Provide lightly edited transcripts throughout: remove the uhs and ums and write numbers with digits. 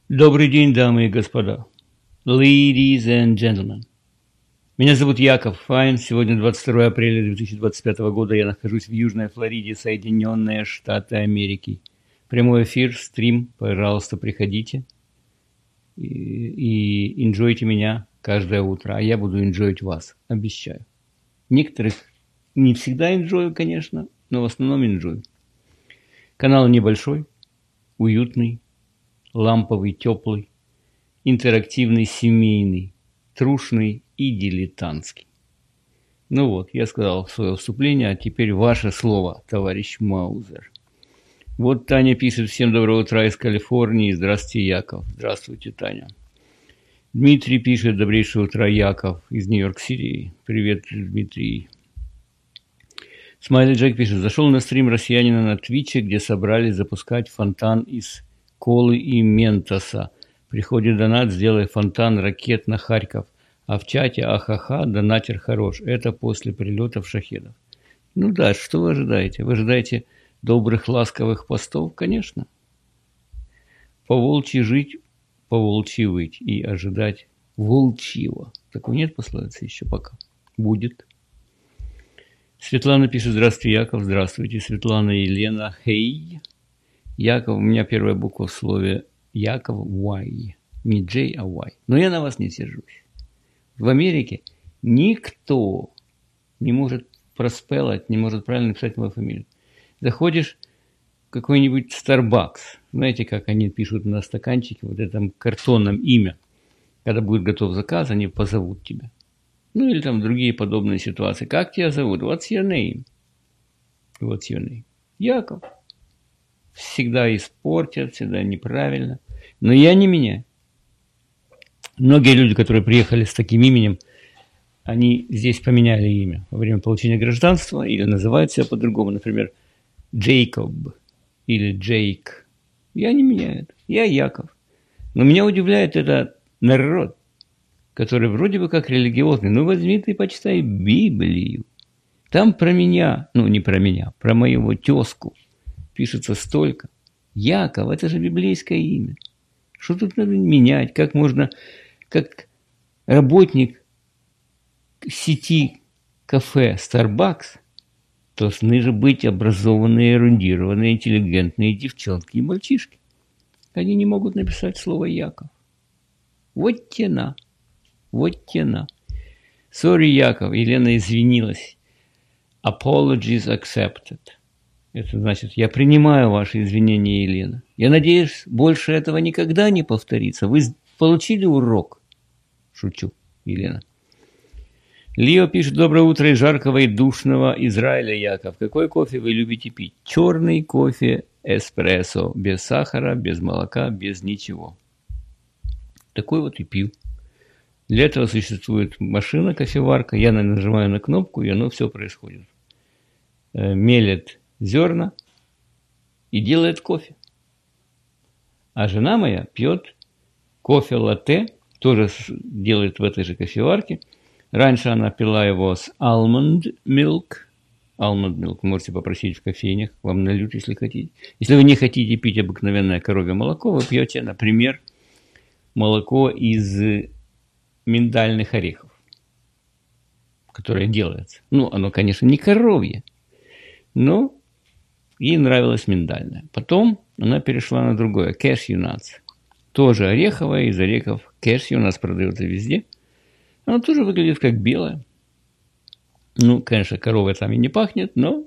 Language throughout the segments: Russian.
Добрый день, дамы и господа. Ladies and gentlemen. Меня зовут Яков Файн. Сегодня 22 апреля 2025 года. Я нахожусь в Южной Флориде, Соединенные Штаты Америки. Прямой эфир, стрим. Пожалуйста, приходите и enjoyте меня каждое утро. А я буду enjoyить вас, обещаю. Некоторых не всегда enjoy, конечно, но в основном enjoy. Канал небольшой, уютный, ламповый, теплый, интерактивный, семейный, трушный и дилетантский. Ну вот, я сказал свое вступление, а теперь ваше слово, товарищ Маузер. Вот Таня пишет: всем доброе утро из Калифорнии. Здравствуйте, Яков. Здравствуйте, Таня. Дмитрий пишет: добрейшее утро, Яков, из Нью-Йорк-Сити. Привет, Дмитрий. Смайли Джек пишет: зашел на стрим россиянина на Твиче, где собрались запускать фонтан из колы и ментоса. Приходит донат: сделай фонтан ракет на Харьков. А в чате ахаха, донатер хорош. Это после прилетов шахедов. Ну да, что вы ожидаете? Вы ожидаете добрых ласковых постов? Конечно. По-волчьи жить, по-волчьи выть и ожидать волчьего. Такой нет пословицы еще пока. Будет. Светлана пишет: здравствуйте, Яков. Здравствуйте, Светлана. Елена. Хей. Яков, у меня первая буква в слове Яков Y. Не J, а Y. Но я на вас не сержусь. В Америке никто не может проспеллать, не может правильно написать мою фамилию. Заходишь в какой-нибудь Starbucks. Знаете, как они пишут на стаканчике, вот этом картонном имя. Когда будет готов заказ, они позовут тебя. Ну или там другие подобные ситуации. Как тебя зовут? What's your name? What's your name? Яков. Всегда испортят, всегда неправильно. Но я не меняю. Многие люди, которые приехали с таким именем, они здесь поменяли имя во время получения гражданства или называют себя по-другому. Например, Джейкоб или Джейк. Я не меняю это. Я Яков. Но меня удивляет этот народ, который вроде бы как религиозный. Ну, возьми ты, почитай Библию. Там про меня, ну, не про меня, про моего тезку пишется столько. Яков, это же библейское имя. Что тут надо менять? Как можно, как работник сети кафе Starbucks, должны же быть образованные, эрудированные, интеллигентные девчонки и мальчишки. Они не могут написать слово Яков. Вот тена. Вот тена. Sorry, Яков. Елена извинилась. Apologies accepted. Это значит, я принимаю ваши извинения, Елена. Я надеюсь, больше этого никогда не повторится. Вы получили урок? Шучу, Елена. Лио пишет: доброе утро из жаркого и душного Израиля, Яков. Какой кофе вы любите пить? Черный кофе, эспрессо, без сахара, без молока, без ничего. Такой вот и пью. Для этого существует машина, кофеварка. Я нажимаю на кнопку, и оно все происходит. Мелет зерна и делает кофе. А жена моя пьет кофе-латте, тоже делает в этой же кофеварке. Раньше она пила его с almond milk. Almond milk можете попросить в кофейнях, вам нальют, если хотите. Если вы не хотите пить обыкновенное коровье молоко, вы пьете, например, молоко из миндальных орехов, которое делается. Ну, оно, конечно, не коровье, но ей нравилось миндальное. Потом она перешла на другое, cashew nuts. Тоже ореховое, из орехов. Cashew у нас продается везде. Оно тоже выглядит как белое. Ну, конечно, коровой там и не пахнет, но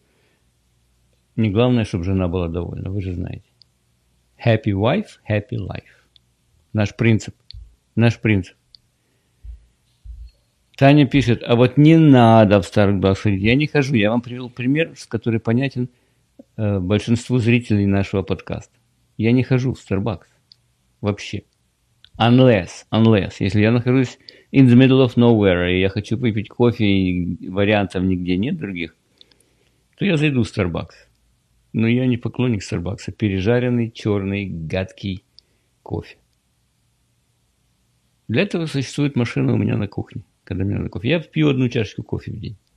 не главное, чтобы жена была довольна, вы же знаете. Happy wife, happy life. Наш принцип. Наш принцип. Таня пишет: а вот не надо в Starbucks ходить. Я не хожу. Я вам привел пример, который понятен большинству зрителей нашего подкаста. Я не хожу в Starbucks. Вообще. Unless, если я нахожусь in the middle of nowhere, и я хочу выпить кофе, и вариантов нигде нет других, то я зайду в Starbucks. Но я не поклонник Starbucks. Пережаренный, черный, гадкий кофе. Для этого существует машина у меня на кухне. Когда мне надо кофе. Я пью 1 чашечку кофе в день.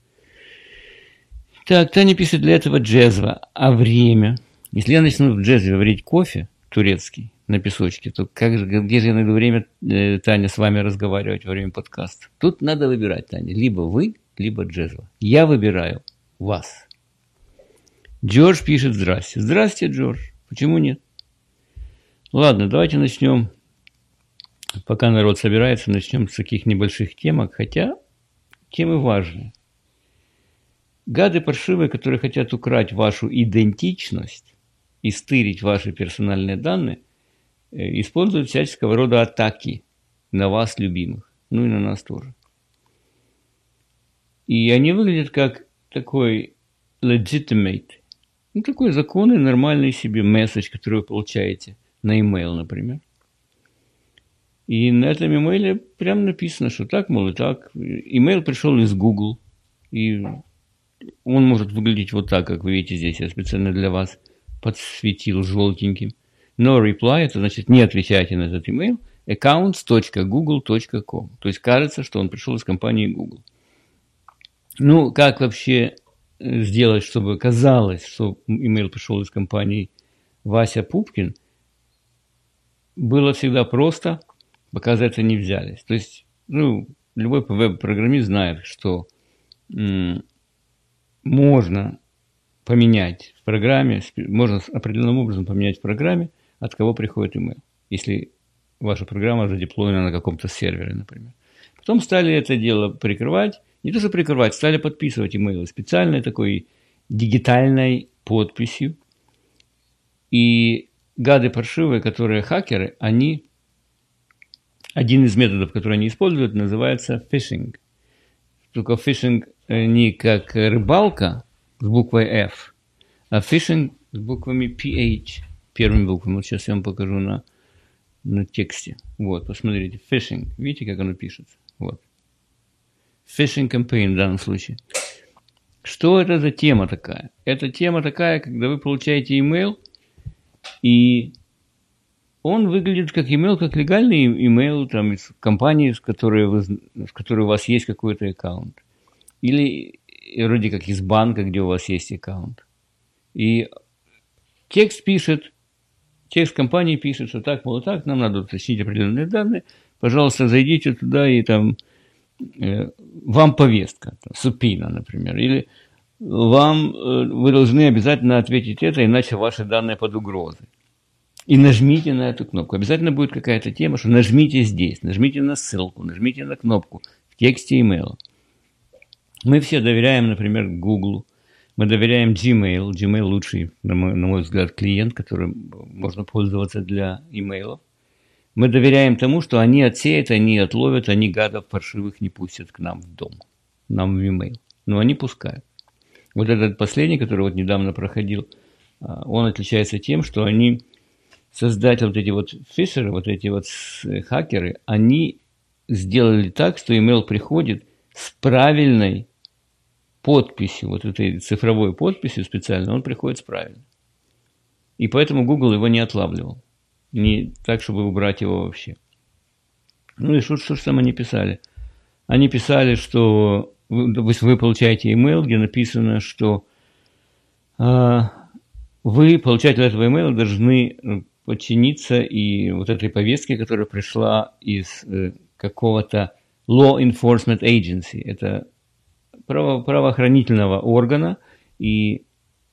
Так, Таня пишет: для этого джезва. А время? Если я начну в джезве варить кофе турецкий, на песочке, то где же я найду время, Таня, с вами разговаривать во время подкаста? Тут надо выбирать, Таня, либо вы, либо Джезла. Я выбираю вас. Джордж пишет «Здрасте». Здрасте, Джордж. Почему нет? Ладно, давайте начнем. Пока народ собирается, начнем с таких небольших темок, хотя темы важные. Гады паршивые, которые хотят украть вашу идентичность и стырить ваши персональные данные, используют всяческого рода атаки на вас, любимых, ну и на нас тоже. И они выглядят как такой legitimate, ну такой законный, нормальный себе месседж, который вы получаете на email, например. И на этом имейле прям написано, что так, мол, и так. Имейл пришел из Google, и он может выглядеть вот так, как вы видите здесь. Я специально для вас подсветил желтеньким. No reply, это значит не отвечайте на этот email. accounts.google.com. То есть кажется, что он пришел из компании Google. Ну, как вообще сделать, чтобы казалось, что email пришел из компании Вася Пупкин, было всегда просто, пока за это не взялись. То есть, ну, любой веб-программист знает, что можно поменять в программе, можно определенным образом поменять в программе, от кого приходит email, если ваша программа задеплоена на каком-то сервере, например. Потом стали это дело прикрывать, не то что прикрывать, стали подписывать имейлы специальной такой дигитальной подписью. И гады паршивые, которые хакеры, они, один из методов, который они используют, называется phishing. Только phishing не как рыбалка с буквой F, а phishing с буквами PH, первыми буквами. Вот сейчас я вам покажу на тексте. Вот, посмотрите, phishing. Видите, как оно пишется? Вот. Phishing campaign в данном случае. Что это за тема такая? Это тема такая, когда вы получаете email, и он выглядит как email, как легальный email там, из компании, с которой у вас есть какой-то аккаунт. Или вроде как из банка, где у вас есть аккаунт. И текст компании пишет, что так, мол, так, нам надо уточнить определенные данные. Пожалуйста, зайдите туда и там вам повестка, субпина, например. Или вы должны обязательно ответить это, иначе ваши данные под угрозой. И нажмите на эту кнопку. Обязательно будет какая-то тема, что нажмите здесь, нажмите на ссылку, нажмите на кнопку в тексте имейла. Мы все доверяем, например, Google, мы доверяем Gmail. Gmail лучший, на мой взгляд, клиент, которым можно пользоваться для имейлов. Мы доверяем тому, что они отсеют, они отловят, они гадов паршивых не пустят к нам в дом, нам в имейл. Но они пускают. Вот этот последний, который вот недавно проходил, он отличается тем, что они, создатели, вот эти вот фишеры, вот эти вот хакеры, они сделали так, что имейл приходит с правильной подписью, вот этой цифровой подписью специально, он приходит с правильной. И поэтому Google его не отлавливал. Не так, чтобы убрать его вообще. Ну и что же там они писали? Они писали, что вы получаете email, где написано, что вы, получатель этого email, должны подчиниться и вот этой повестке, которая пришла из какого-то law enforcement agency. Это правоохранительного органа, и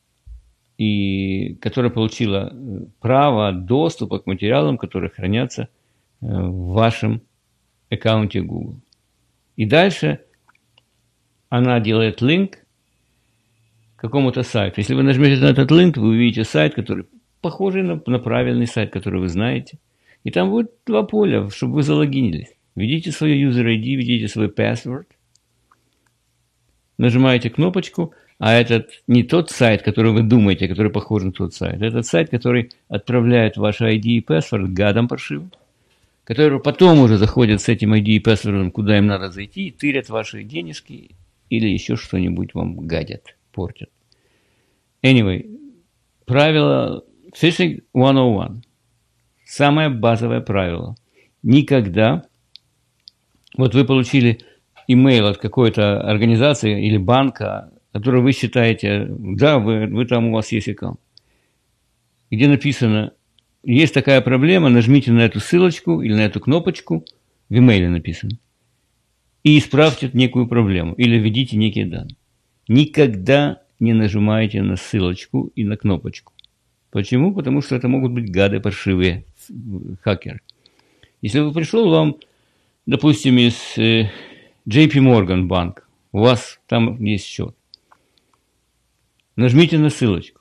которая получила право доступа к материалам, которые хранятся в вашем аккаунте Google. И дальше она делает линк к какому-то сайту. Если вы нажмете на этот линк, вы увидите сайт, который похожий на правильный сайт, который вы знаете. И там будет два поля, чтобы вы залогинились. Введите свой user ID, введите свой password, нажимаете кнопочку, а этот не тот сайт, который вы думаете, который похож на тот сайт. Это сайт, который отправляет ваш ID и password гадам паршивым, которые потом уже заходят с этим ID и password, куда им надо зайти, и тырят ваши денежки или еще что-нибудь вам гадят, портят. Anyway, правило Phishing 101. Самое базовое правило. Никогда, вот вы получили имейл от какой-то организации или банка, который вы считаете, да, вы там, у вас есть аккаунт, где написано есть такая проблема, нажмите на эту ссылочку или на эту кнопочку, в имейле написано, и исправьте некую проблему, или введите некие данные. Никогда не нажимайте на ссылочку и на кнопочку. Почему? Потому что это могут быть гады паршивые, хакеры. Если бы пришел вам, допустим, из JP Morgan банк, у вас там есть счет, нажмите на ссылочку.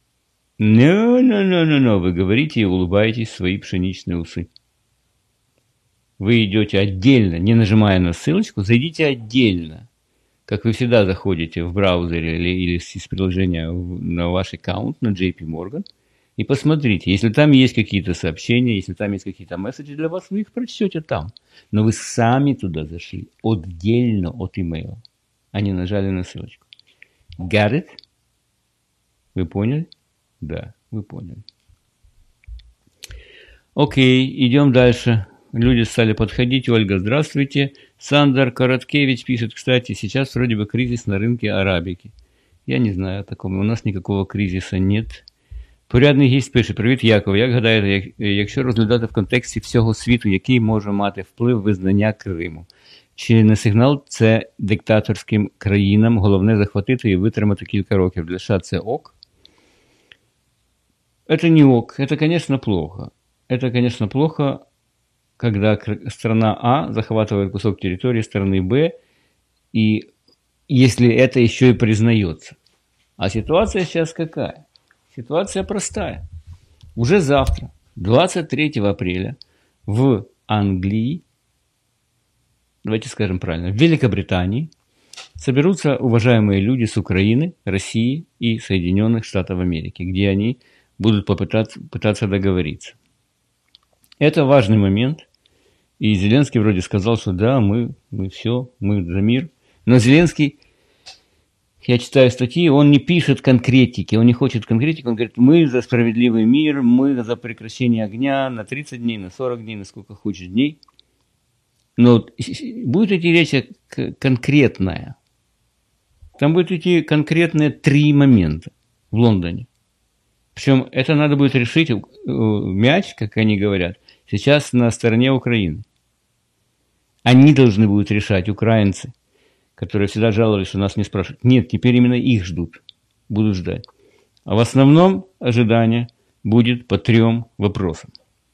No, вы говорите и улыбаетесь в свои пшеничные усы. Вы идете отдельно, не нажимая на ссылочку, зайдите отдельно, как вы всегда заходите в браузере или из приложения на ваш аккаунт, на JP Morgan, и посмотрите, если там есть какие-то сообщения, если там есть какие-то месседжи для вас, вы их прочтете там. Но вы сами туда зашли, отдельно от имейла, а не нажали на ссылочку. Got it? Вы поняли? Да, вы поняли. Окей, идем дальше. Люди стали подходить. Ольга, здравствуйте. Сандер Короткевич пишет, кстати, сейчас вроде бы кризис на рынке арабики. Я не знаю о таком. У нас никакого кризису нет. Порядний гість пише, привіт, Яков. Як гадаєте, якщо розглядати в контексті всього світу, який може мати вплив визнання Криму? Чи не сигнал це диктаторським країнам? Головне захватити і витримати кілька років. Для США це ок? Это не ок. Это, конечно, плохо. Это, конечно, плохо, когда страна А захватывает кусок территории страны Б, и если это еще и признается. А ситуация сейчас какая? Ситуация простая. Уже завтра, 23 апреля, в Англии, давайте скажем правильно, в Великобритании соберутся уважаемые люди с Украины, России и Соединенных Штатов Америки, где они будут пытаться договориться. Это важный момент. И Зеленский вроде сказал, что да, мы все, мы за мир. Но Зеленский, я читаю статьи, он не пишет конкретики, он не хочет конкретики, он говорит, мы за справедливый мир, мы за прекращение огня на 30 дней, на 40 дней, на сколько хочешь дней. Но будет идти речь конкретная. Там будет идти конкретные 3 момента в Лондоне. Причем это надо будет решить, мяч, как они говорят, сейчас на стороне Украины. Они должны будут решать, украинцы, которые всегда жаловались, что нас не спрашивают. Нет, теперь именно их ждут, будут ждать. А в основном ожидание будет по 3 вопросам.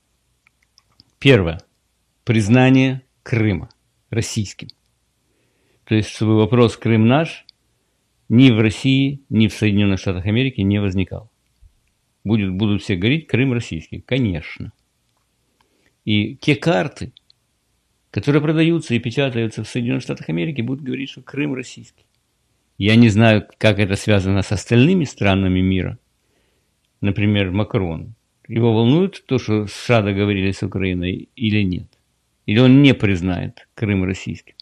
Первое. Признание Крыма российским. То есть, чтобы вопрос «Крым наш» ни в России, ни в Соединенных Штатах Америки не возникал. Будут все говорить «Крым российский». Конечно. И те карты, которые продаются и печатаются в Соединенных Штатах Америки, будут говорить, что Крым российский. Я не знаю, как это связано с остальными странами мира. Например, Макрон. Его волнует то, что США договорились с Украиной или нет? Или он не признает Крым российским?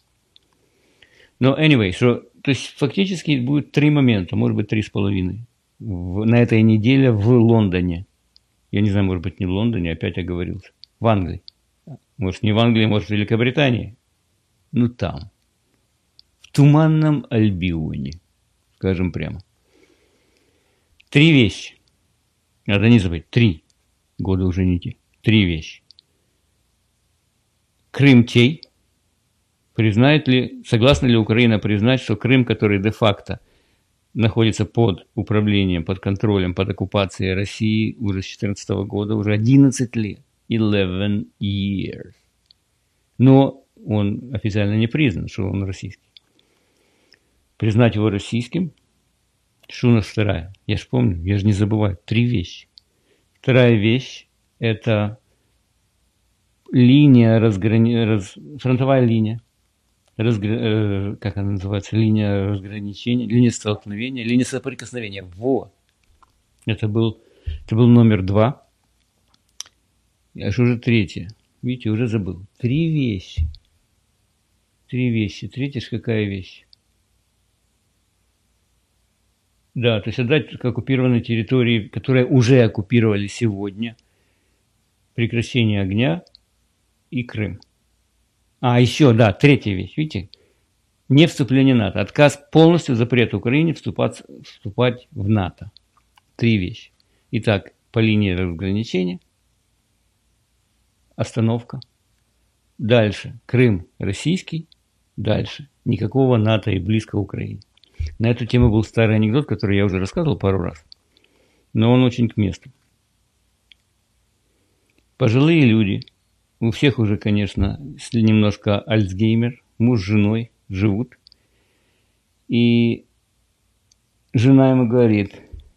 Но anyway, то есть фактически будет 3 момента, может быть 3,5 на этой неделе в Лондоне. Я не знаю, может быть не в Лондоне, опять оговорился. В Англии. Может не в Англии, может в Великобритании. Ну там. В туманном Альбионе. Скажем прямо. 3 вещи. Надо не забыть. 3. Года уже не те. 3 вещи. Крым чей? Согласна ли Украина признать, что Крым, который де-факто находится под управлением, под контролем, под оккупацией России уже с 2014 года, уже 11 лет. 11 years. Но он официально не признан, что он российский. Признать его российским, что у нас вторая? Я же помню, я же не забываю. 3 вещи. Вторая вещь – это линия, фронтовая линия. Как она называется? Линия разграничения, линия столкновения, линия соприкосновения. Во! Это был номер 2. А что же 3? Видите, уже забыл. 3 вещи. 3 вещи. 3 ж какая вещь? Да, то есть отдать к оккупированной территории, которые уже оккупировали сегодня, прекращение огня и Крым. А, еще, да, 3 вещь, видите? Не вступление в НАТО. Отказ полностью, запрет Украине вступать в НАТО. 3 вещи. Итак, по линии разграничения, остановка. Дальше Крым российский, дальше никакого НАТО и близко к Украине. На эту тему был старый анекдот, который я уже рассказывал пару раз, но он очень к месту. Пожилые люди, у всех уже, конечно, немножко альцгеймер, муж с женой живут, и жена ему говорит: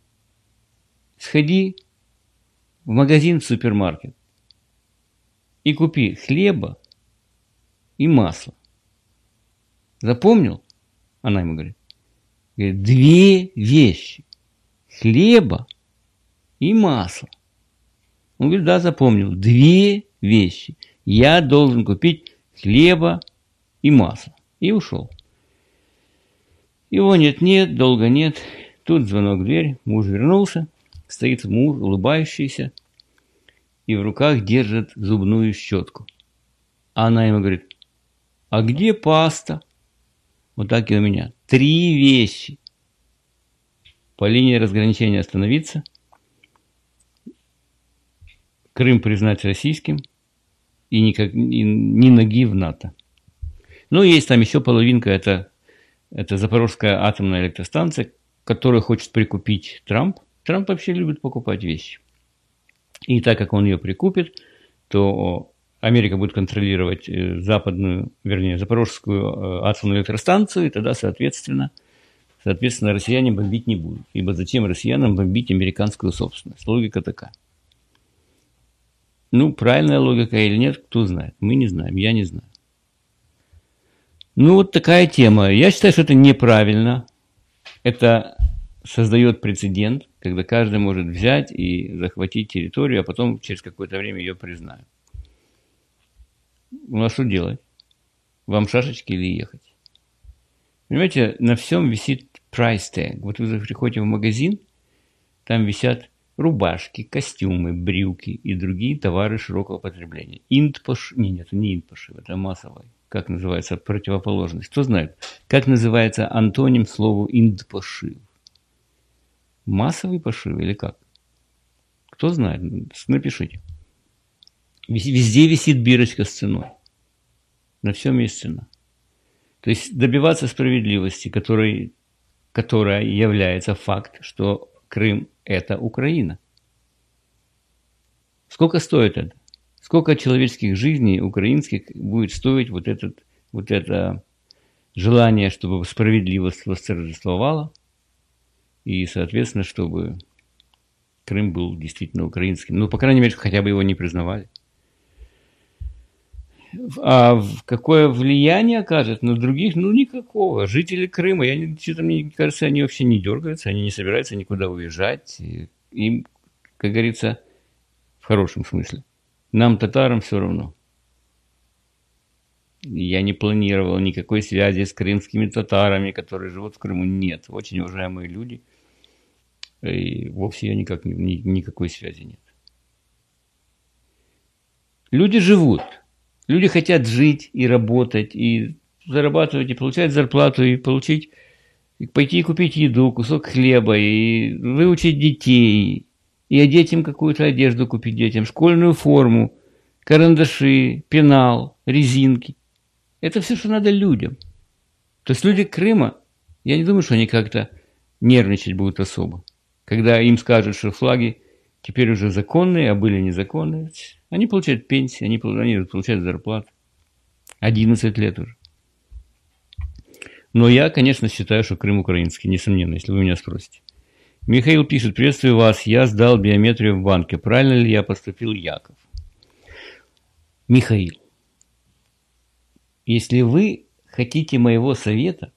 сходи в магазин, в супермаркет и купи хлеба и масла. Запомнил? Она ему говорит, две вещи. Хлеба и масла. Он говорит, да, запомнил. Две вещи. Я должен купить хлеба и масла. И ушел. Его нет-нет, долго нет. Тут звонок в дверь. Муж вернулся. Стоит муж, улыбающийся. И в руках держит зубную щетку. А она ему говорит, а где паста? Вот так и у меня. 3 вещи. По линии разграничения остановиться. Крым признать российским. И ни ноги в НАТО. Ну, есть там еще половинка. Это Запорожская атомная электростанция, которую хочет прикупить Трамп. Трамп вообще любит покупать вещи. И так как он ее прикупит, то Америка будет контролировать Запорожскую атомную электростанцию, и тогда, соответственно, россияне бомбить не будут. Ибо зачем россиянам бомбить американскую собственность? Логика такая. Ну, правильная логика или нет, кто знает. Мы не знаем, я не знаю. Ну, вот такая тема. Я считаю, что это неправильно. Это создает прецедент, когда каждый может взять и захватить территорию, а потом через какое-то время ее признают. Ну, а что делать? Вам шашечки или ехать? Понимаете, на всем висит price tag. Вот вы приходите в магазин, там висят рубашки, костюмы, брюки и другие товары широкого потребления. Инт-пошив. Нет, не инт-пошив, это массовый. Как называется противоположность? Кто знает? Как называется антоним слову инт-пошив? Массовый пошив или как? Кто знает? Напишите. Везде висит бирочка с ценой. На всем есть цена. То есть добиваться справедливости, которая является факт, что Крым – это Украина. Сколько стоит это? Сколько человеческих жизней украинских будет стоить вот это желание, чтобы справедливость восторжествовала, и, соответственно, чтобы Крым был действительно украинским. Ну, по крайней мере, хотя бы его не признавали. А какое влияние окажет на других? Ну, никакого. Жители Крыма, мне кажется, они вообще не дергаются, они не собираются никуда уезжать. Им, как говорится, в хорошем смысле. Нам, татарам, все равно. Я не планировал никакой связи с крымскими татарами, которые живут в Крыму. Нет. Очень уважаемые люди. И вовсе никакой связи нет. Люди живут. Люди хотят жить и работать, и зарабатывать, и получать зарплату, и пойти и купить еду, кусок хлеба, и выучить детей, и одеть им какую-то одежду купить детям, школьную форму, карандаши, пенал, резинки. Это все, что надо людям. То есть люди Крыма, я не думаю, что они как-то нервничать будут особо. Когда им скажут, что флаги теперь уже законные, а были незаконные, они получают пенсии, они получают зарплату. 11 лет уже. Но я, конечно, считаю, что Крым украинский, несомненно, если вы меня спросите. Михаил пишет, приветствую вас, я сдал биометрию в банке. Правильно ли я поступил, Яков? Михаил, если вы хотите моего совета,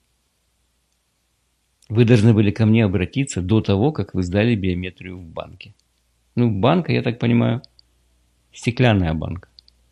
вы должны были ко мне обратиться до того, как вы сдали биометрию в банке. Ну, банка, я так понимаю, стеклянная банка.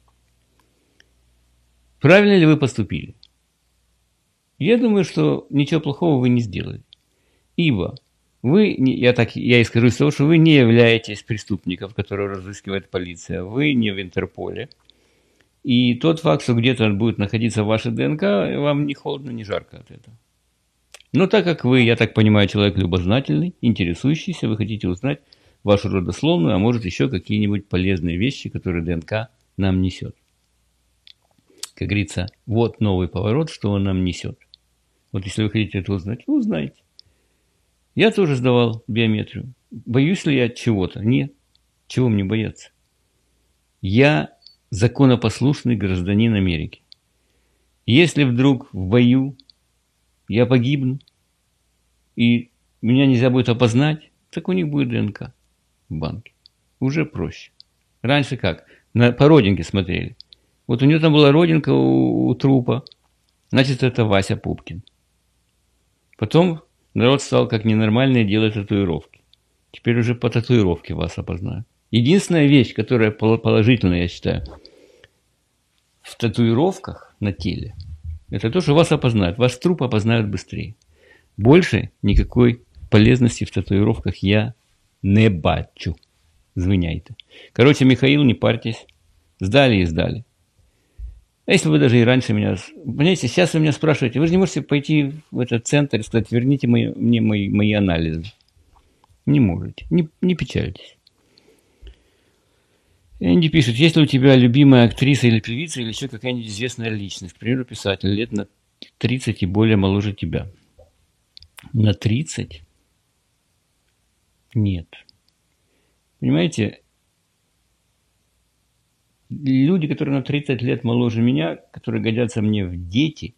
Правильно ли вы поступили? Я думаю, что ничего плохого вы не сделали. Ибо я исхожу из того, что вы не являетесь преступником, которого разыскивает полиция. Вы не в Интерполе. И тот факт, что где-то будет находиться ваша ДНК, вам не холодно, не жарко от этого. Но так как вы, я так понимаю, человек любознательный, интересующийся, вы хотите узнать вашу родословную, а может еще какие-нибудь полезные вещи, которые ДНК нам несет. Как говорится, вот новый поворот, что он нам несет. Вот если вы хотите это узнать, вы узнаете. Я тоже сдавал биометрию. Боюсь ли я чего-то? Нет. Чего мне бояться? Я законопослушный гражданин Америки. Если вдруг в бою я погибну, и меня нельзя будет опознать, так у них будет ДНК в банке. Уже проще. Раньше как? По родинке смотрели. Вот у него там была родинка у трупа, значит, это Вася Пупкин. Потом народ стал как ненормальный делать татуировки. Теперь уже по татуировке вас опознают. Единственная вещь, которая положительная, я считаю, в татуировках на теле, это то, что вас опознают. Ваш труп опознают быстрее. Больше никакой полезности в татуировках я не бачу. Звиняйте. Короче, Михаил, не парьтесь. Сдали и сдали. А если вы даже и раньше меня... Понимаете, сейчас вы меня спрашиваете, вы же не можете пойти в этот центр и сказать, верните мне мои анализы. Не можете. Не печальтесь. Энди пишет, есть ли у тебя любимая актриса или певица, или еще какая-нибудь известная личность, к примеру, писатель, лет на 30 и более моложе тебя? На 30? Нет. Понимаете, люди, которые на 30 лет моложе меня, которые годятся мне в дети,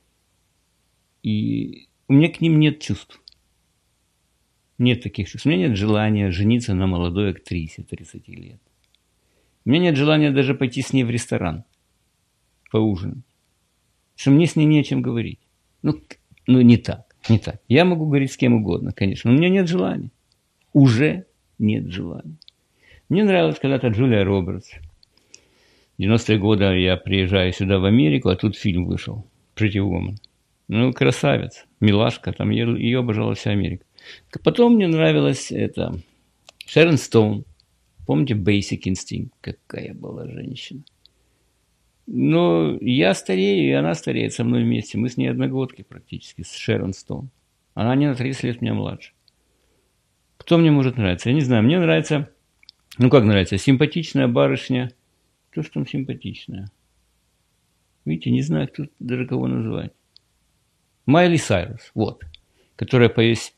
и у меня к ним нет чувств. Нет таких чувств. У меня нет желания жениться на молодой актрисе 30 лет. У меня нет желания даже пойти с ней в ресторан поужинать. Потому что мне с ней не о чем говорить. Ну, не так. Я могу говорить с кем угодно, конечно, но у меня нет желания. Уже нет желания. Мне нравилась когда-то Джулия Робертс. В 90-е годы я приезжаю сюда, в Америку, а тут фильм вышел. Pretty Woman. Ну, красавец, милашка, там ее обожала вся Америка. Потом мне нравилась Шерон Стоун. Помните Basic Instinct? Какая была женщина. Но я старею, и она стареет со мной вместе. Мы с ней одногодки практически, с Шерон Стоун. Она не на 30 лет меня младше. Кто мне может нравиться? Я не знаю. Мне нравится, как нравится, симпатичная барышня. Кто ж там симпатичная? Видите, не знаю, кто даже кого называть. Майли Сайрус, вот. Которая поет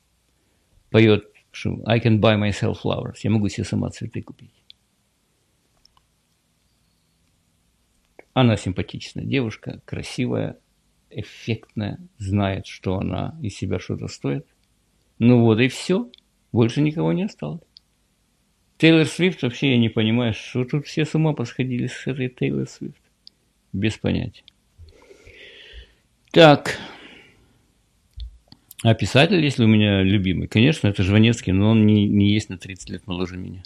I can buy myself flowers. Я могу себе сама цветы купить. Она симпатичная девушка, красивая, эффектная, знает, что она из себя что-то стоит. Ну вот и все. Больше никого не осталось. Тейлор Свифт вообще я не понимаю, что тут все с ума посходили с этой Тейлор Свифт. Без понятия. Так. А писатель, если у меня любимый? Конечно, это Жванецкий, но он не есть на 30 лет моложе меня.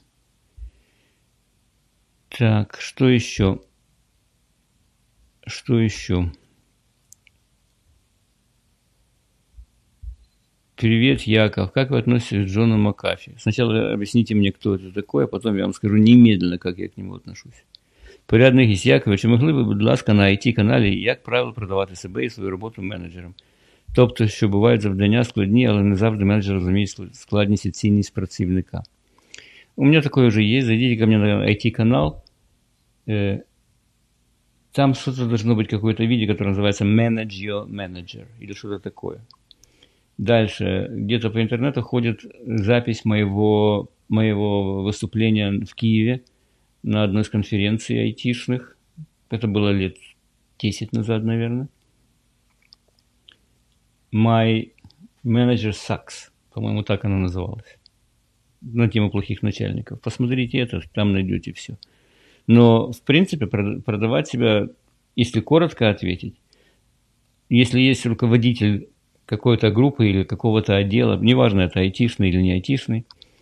Так, что еще? Привет, Яков. Как вы относитесь к Джону Макафи? Сначала объясните мне, кто это такой, а потом я вам скажу немедленно, как я к нему отношусь. Порядний гість Якове, чи могли ви, будь ласка, на IT-каналі, як правило, продавати себе і свою роботу менеджерам? Тобто, що бувають завдання складні, але не завжди менеджер розуміє складність і цінність працівника. У меня такое уже есть. Зайдите ко мне на IT-канал. Там что-то должно быть, какое-то видео, которое называется Manage Your Manager или что-то такое. Дальше. Где-то по интернету ходит запись моего выступления в Киеве на одной из конференций айтишных. Это было лет 10 назад, наверное. My Manager Sucks. По-моему, так она называлась. На тему плохих начальников. Посмотрите это, там найдете все. Но, в принципе, продавать себя, если коротко ответить, если есть руководитель какой-то группы или какого-то отдела, неважно, это айтишный или не айтишный,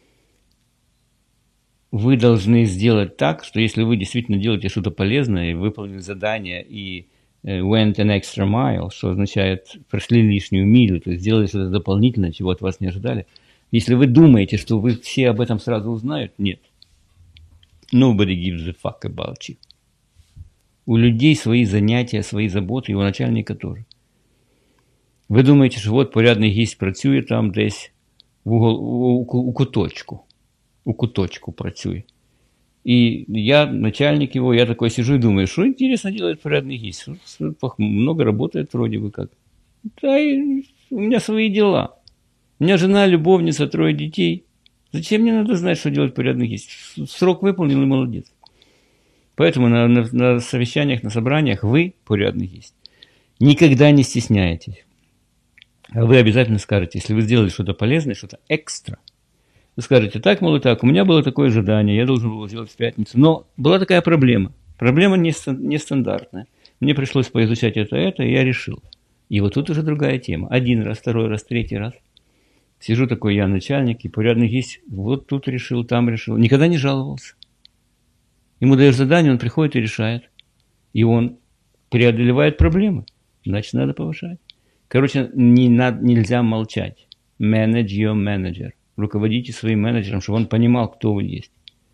вы должны сделать так, что если вы действительно делаете что-то полезное, и выполнили задание, и went an extra mile, что означает прошли лишнюю милю, то есть сделали что-то дополнительное, чего от вас не ожидали. Если вы думаете, что вы все об этом сразу узнают, нет. Nobody gives a fuck about you. У людей свои занятия, свои заботи, і у начальника теж. Ви думаєте, що от порядний гість працює там десь у куточку. У куточку працює. И я начальник его, я такой сижу и думаю, что интересно делает порядный гисть. Много работает вроде бы как. Да, и у меня свои дела. У меня жена, любовница, 3 детей. Зачем мне надо знать, что делать порядный гисть? Срок выполнил и молодец. Поэтому на совещаниях, на собраниях вы, порядный гисть, никогда не стесняетесь. А вы обязательно скажете, если вы сделали что-то полезное, что-то экстра, вы скажете, так, мол, и так, у меня было такое ожидание, я должен был сделать в пятницу, но была такая проблема. Проблема нестандартная. Мне пришлось поизучать это, и я решил. И вот тут уже другая тема. 1 раз, 2 раз, 3 раз. Сижу такой я начальник, и порядный гисть, вот тут решил, там решил. Никогда не жаловался. Ему даешь задание, он приходит и решает. И он преодолевает проблемы. Значит, надо повышать. Короче, нельзя молчать. Manage your manager. Руководите своим менеджером, чтобы он понимал, кто вы есть.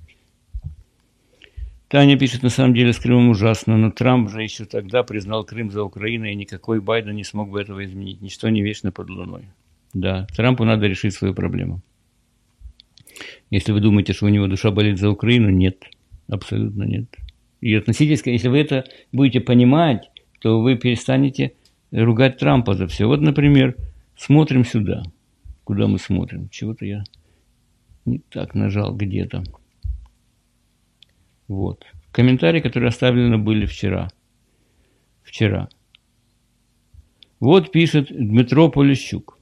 Таня пишет, на самом деле с Крымом ужасно, но Трамп же еще тогда признал Крым за Украиной, и никакой Байден не смог бы этого изменить. Ничто не вечно под луной. Да, Трампу надо решить свою проблему. Если вы думаете, что у него душа болит за Украину, нет. Абсолютно нет. И относитесь, если вы это будете понимать, то вы перестанете ругать Трампа за все. Вот, например, смотрим сюда. Куда мы смотрим? Чего-то я не так нажал где-то. Вот. Комментарии, которые оставлены были вчера. Вот пишет Дмитро Полищук.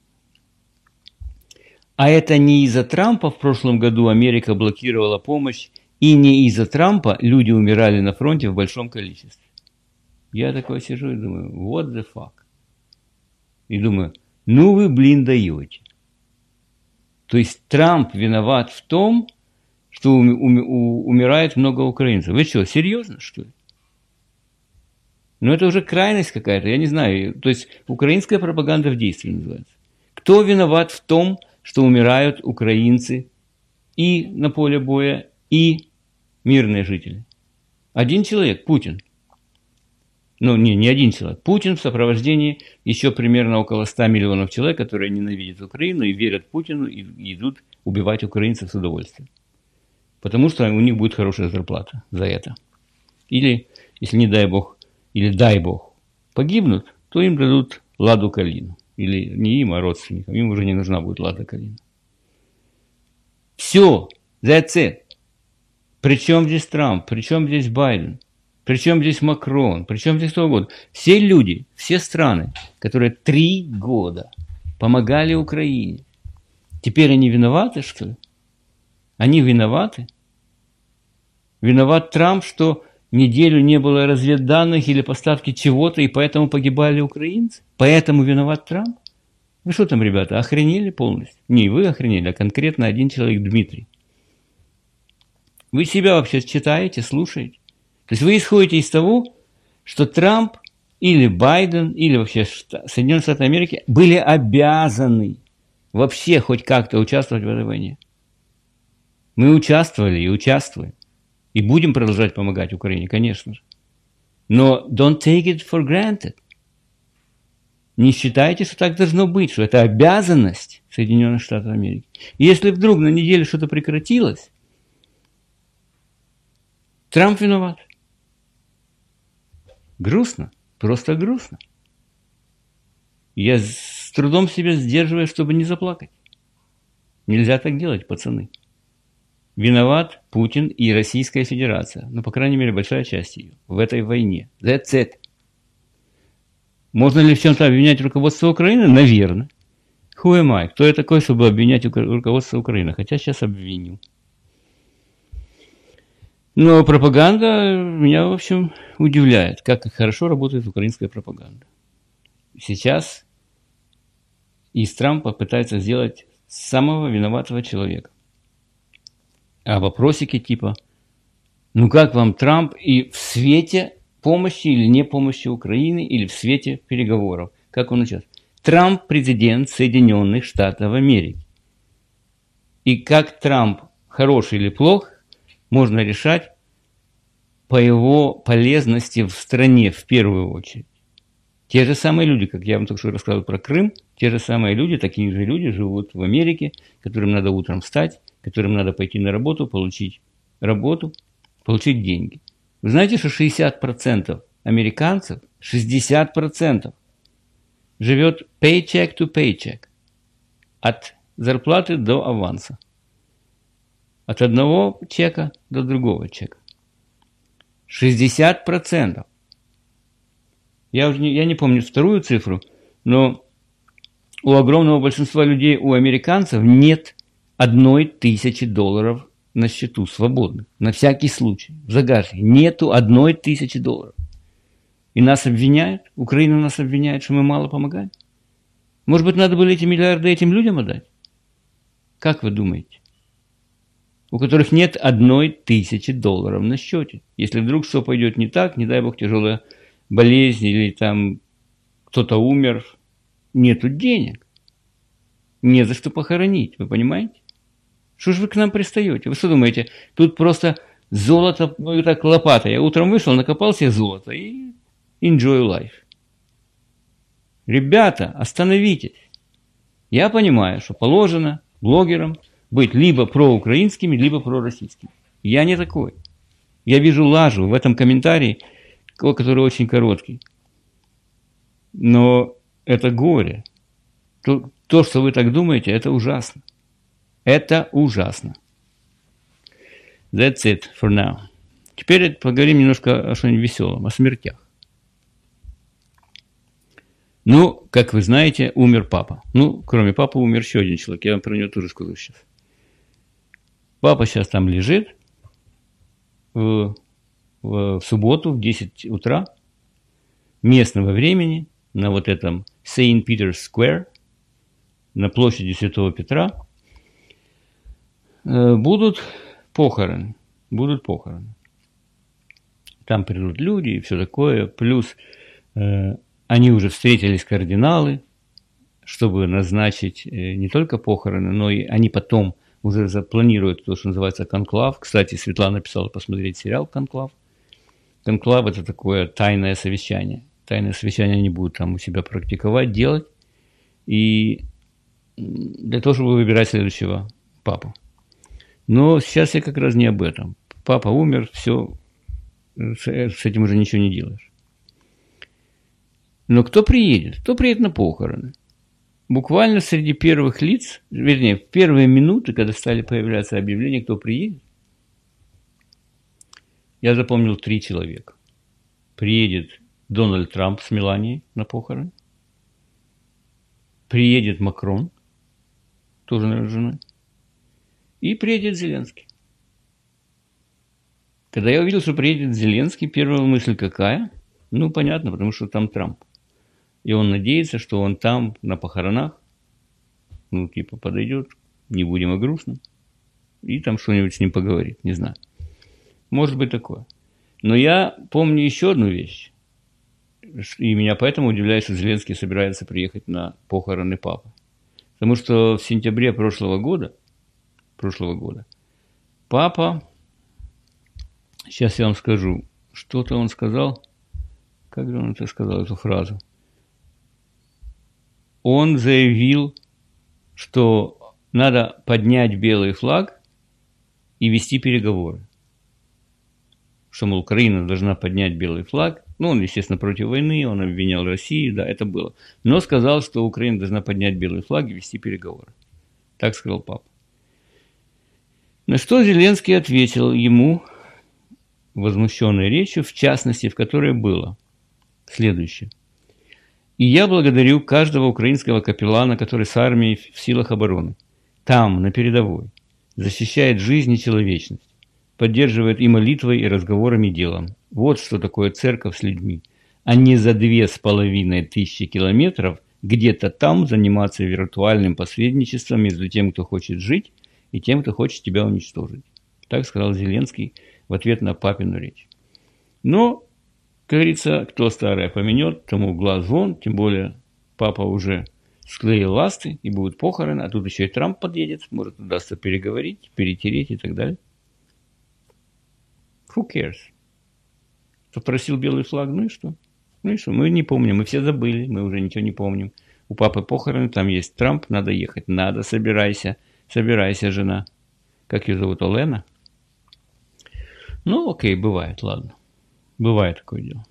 А это не из-за Трампа в прошлом году Америка блокировала помощь, и не из-за Трампа люди умирали на фронте в большом количестве. Я такой сижу и думаю, what the fuck? И думаю, ну вы, блин, даете. То есть Трамп виноват в том, что умирает много украинцев. Вы что, серьезно, что ли? Ну это уже крайность какая-то, я не знаю. То есть украинская пропаганда в действии называется. Кто виноват в том, что умирают украинцы и на поле боя, и мирные жители? Один человек, Путин. Ну, не один человек. Путин в сопровождении еще примерно около 100 миллионов человек, которые ненавидят Украину и верят Путину, и идут убивать украинцев с удовольствием. Потому что у них будет хорошая зарплата за это. Или, если не дай бог, или дай бог, погибнут, то им дадут ладу калину. Или не им, а родственникам. Им уже не нужна будет лада калина. Все, that's it. Причем здесь Трамп, причем здесь Байден, причем здесь Макрон, причем здесь кто угодно. Все люди, все страны, которые 3 года помогали Украине, теперь они виноваты, что ли? Они виноваты? Виноват Трамп, что неделю не было разведданных или поставки чего-то, и поэтому погибали украинцы? Поэтому виноват Трамп? Вы что там, ребята, охренели полностью? Не вы охренели, а конкретно один человек, Дмитрий. Вы себя вообще читаете, слушаете? То есть вы исходите из того, что Трамп или Байден, или вообще Соединенные Штаты Америки были обязаны вообще хоть как-то участвовать в этой войне. Мы участвовали и участвуем. И будем продолжать помогать Украине, конечно же. Но don't take it for granted. Не считайте, что так должно быть, что это обязанность Соединенных Штатов Америки. И если вдруг на неделе что-то прекратилось, Трамп виноват. Грустно, просто грустно. Я с трудом себя сдерживаю, чтобы не заплакать. Нельзя так делать, пацаны. Виноват Путин и Российская Федерация. Ну, по крайней мере, большая часть ее в этой войне. That's it. Можно ли в чем-то обвинять руководство Украины? Наверное. Who am I? Кто я такой, чтобы обвинять руководство Украины? Хотя сейчас обвиню. Но пропаганда меня, в общем, удивляет, как хорошо работает украинская пропаганда. Сейчас из Трампа пытается сделать самого виноватого человека. А вопросики типа, ну как вам Трамп и в свете помощи или не помощи Украины, или в свете переговоров? Как он сейчас? Трамп президент Соединенных Штатов Америки. И как Трамп хороший или плох, можно решать по его полезности в стране в первую очередь. Те же самые люди, как я вам только что рассказывал про Крым, те же самые люди, такие же люди живут в Америке, которым надо утром встать, которым надо пойти на работу, получить работу, получить деньги. Вы знаете, что 60% американцев, 60% живет paycheck to paycheck, от зарплаты до аванса, от одного чека до другого чека. 60%. Я не помню вторую цифру, но у огромного большинства людей, у американцев нет $1000 на счету свободных. На всякий случай. В загашнике. Нету $1000. И нас обвиняют, Украина нас обвиняет, что мы мало помогаем. Может быть, надо было эти миллиарды этим людям отдать? Как вы думаете? У которых нет $1000 на счете. Если вдруг что пойдет не так, не дай бог тяжелая болезнь или там кто-то умер, нету денег. Не за что похоронить, вы понимаете? Что же вы к нам пристаете? Вы что думаете, тут просто золото, ну так лопата. Я утром вышел, накопал себе золото и enjoy life. Ребята, остановитесь. Я понимаю, что положено блогерам быть либо проукраинскими, либо пророссийскими. Я не такой. Я вижу лажу в этом комментарии, который очень короткий. Но это горе. То, что вы так думаете, это ужасно. Это ужасно. That's it for now. Теперь поговорим немножко о что-нибудь веселом, о смертях. Ну, как вы знаете, умер папа. Ну, кроме папы умер еще один человек. Я вам про него тоже скажу сейчас. Папа сейчас там лежит в субботу в 10 утра местного времени на вот этом St. Peter's Square, на площади Святого Петра, будут похороны. Там придут люди и все такое. Плюс они уже встретились, кардиналы, чтобы назначить не только похороны, но и они потом уже запланируют то, что называется конклав. Кстати, Светлана писала посмотреть сериал «Конклав». Конклав – это такое тайное совещание. Тайное совещание они будут там у себя практиковать, делать. И для того, чтобы выбирать следующего папу. Но сейчас я как раз не об этом. Папа умер, все, с этим уже ничего не делаешь. Но кто приедет? Кто приедет на похороны? Буквально среди первых лиц, вернее, в первые минуты, когда стали появляться объявления, кто приедет, я запомнил 3 человека. Приедет Дональд Трамп с Меланией на похороны. Приедет Макрон, тоже, наверное, с женой. И приедет Зеленский. Когда я увидел, что приедет Зеленский, первая мысль какая? Ну, понятно, потому что там Трамп. И он надеется, что он там, на похоронах, ну, типа, подойдет, не будем о грустном, и там что-нибудь с ним поговорит, не знаю. Может быть такое. Но я помню еще одну вещь, и меня поэтому удивляет, что Зеленский собирается приехать на похороны папы. Потому что в сентябре прошлого года папа, сейчас я вам скажу, что-то он сказал, как же он это сказал, эту фразу? Он заявил, что надо поднять белый флаг и вести переговоры. Что, мол, Украина должна поднять белый флаг. Ну, он, естественно, против войны, он обвинял Россию, да, это было. Но сказал, что Украина должна поднять белый флаг и вести переговоры. Так сказал папа. На что Зеленский ответил ему возмущенной речью, в частности, в которой было следующее. И я благодарю каждого украинского капеллана, который с армией в силах обороны, там, на передовой, защищает жизнь и человечность, поддерживает и молитвой, и разговорами, и делом. Вот что такое церковь с людьми, а не за 2500 километров где-то там заниматься виртуальным посредничеством между тем, кто хочет жить, и тем, кто хочет тебя уничтожить. Так сказал Зеленский в ответ на папину речь. Но, как говорится, кто старое поменет, тому глаз вон, тем более папа уже склеил ласты и будут похороны, а тут еще и Трамп подъедет, может удастся переговорить, перетереть и так далее. Who cares? Попросил белый флаг, ну и что? Ну и что? Мы не помним, мы все забыли, мы уже ничего не помним. У папы похороны, там есть Трамп, надо ехать, надо, собирайся, жена. Как ее зовут, Олена? Ну, окей, бывает, ладно. Бывает такое дело.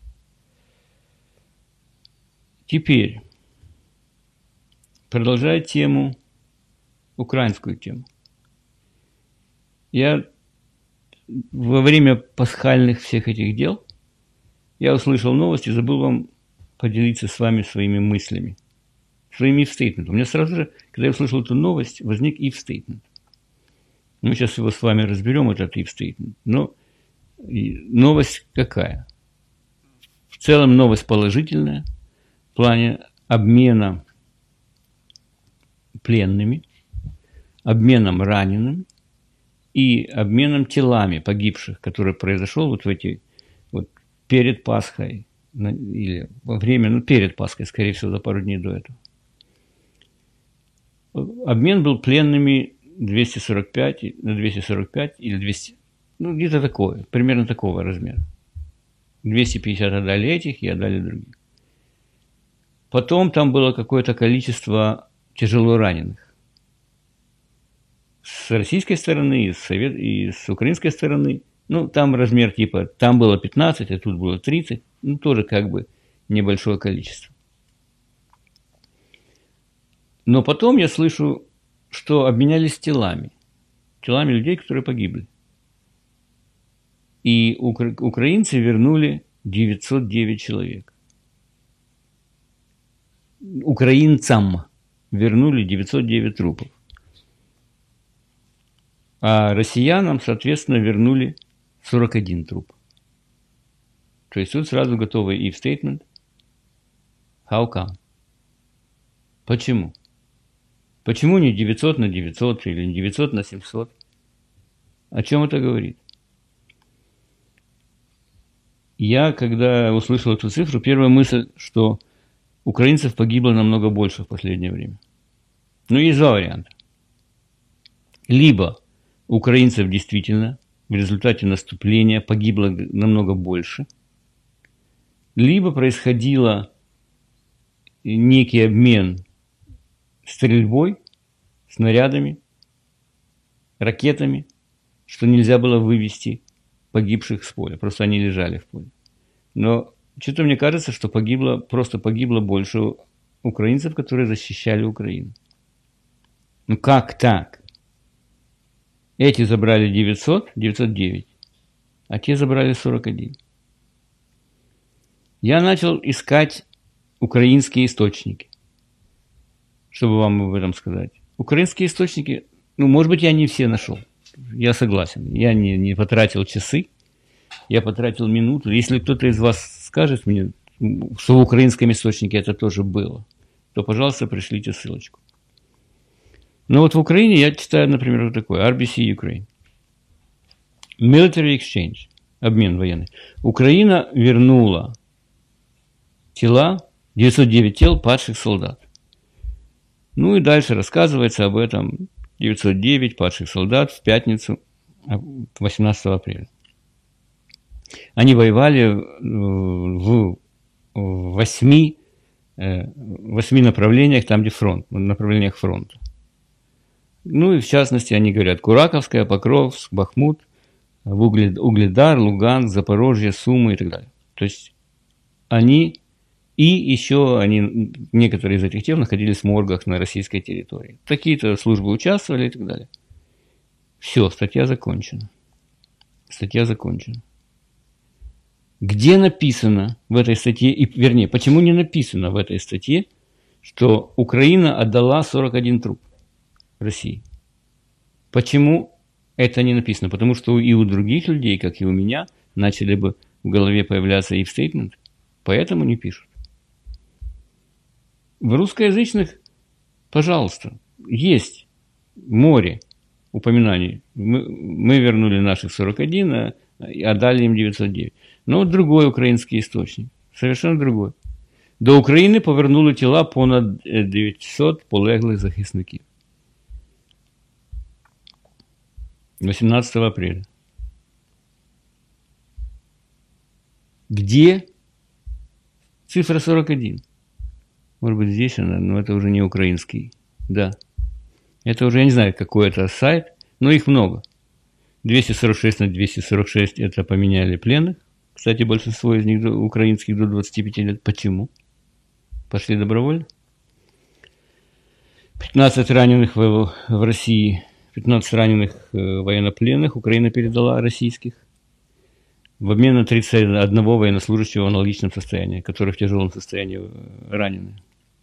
Теперь, продолжая тему, украинскую тему. Я во время пасхальных всех этих дел, я услышал новость и забыл вам поделиться с вами своими мыслями, своим if-statement. У меня сразу же, когда я услышал эту новость, возник if-statement. Мы сейчас его с вами разберем, этот if-statement. Но новость какая? В целом новость положительная в плане обмена пленными, обменом ранеными и обменом телами погибших, который произошел вот в эти вот перед Пасхой или во время, ну перед Пасхой, скорее всего, за пару дней до этого. Обмен был пленными 245 на 245 или 200, ну где-то такое, примерно такого размера. 250 отдали этих и отдали других. Потом там было какое-то количество тяжело раненых. С российской стороны и с украинской стороны. Ну, там размер типа, там было 15, а тут было 30. Ну, тоже как бы небольшое количество. Но потом я слышу, что обменялись телами. Телами людей, которые погибли. И украинцы вернули 909 человек. Украинцам вернули 909 трупов. А россиянам, соответственно, вернули 41 труп. То есть тут сразу готовый if statement. How come? Почему? Почему не 900 на 900 или не 900 на 700? О чем это говорит? Я, когда услышал эту цифру, первая мысль, что украинцев погибло намного больше в последнее время. Но есть два варианта. Либо украинцев действительно в результате наступления погибло намного больше, либо происходило некий обмен стрельбой, снарядами, ракетами, что нельзя было вывести погибших с поля. Просто они лежали в поле. Но что-то мне кажется, что просто погибло больше украинцев, которые защищали Украину. Ну как так? Эти забрали 909, а те забрали 41. Я начал искать украинские источники, чтобы вам об этом сказать. Украинские источники, ну, может быть, я не все нашел. Я согласен. Я не потратил часы, я потратил минуту. Если кто-то из вас скажет мне, что в украинском источнике это тоже было, то, пожалуйста, пришлите ссылочку. Но вот в Украине я читаю, например, вот такое. RBC Ukraine. Military Exchange. Обмен военный. Украина вернула тела, 909 тел падших солдат. Ну и дальше рассказывается об этом. 909 падших солдат в пятницу 18 апреля. Они воевали в 8 направлениях, там где фронт, в направлениях фронта. Ну и в частности они говорят Кураковская, Покровск, Бахмут, Угледар, Луганск, Запорожье, Сумы и так далее. То есть они и еще некоторые из этих тел находились в моргах на российской территории. Какие-то службы участвовали и так далее. Все, статья закончена. Статья закончена. Где написано в этой статье, вернее, почему не написано в этой статье, что Украина отдала 41 труп России? Почему это не написано? Потому что и у других людей, как и у меня, начали бы в голове появляться if statement, поэтому не пишут. В русскоязычных, пожалуйста, есть море упоминаний. Мы вернули наших 41, а отдали им 909. Но вот другой український істочник, совершенно другой. До України повернули тіла понад 900 полеглих захисників. 18 апреля. Где цифра 41? Может быть, здесь она, но это уже не украинский. Да. Это уже, я не знаю, какой это сайт, но их много. 246 на 246 это поменяли пленных. Кстати, большинство из них украинских до 25 лет. Почему? Пошли добровольно. 15 раненых в России, 15 раненых военнопленных Украина передала российских в обмен на 31 военнослужащего в аналогичном состоянии, которые в тяжелом состоянии ранены.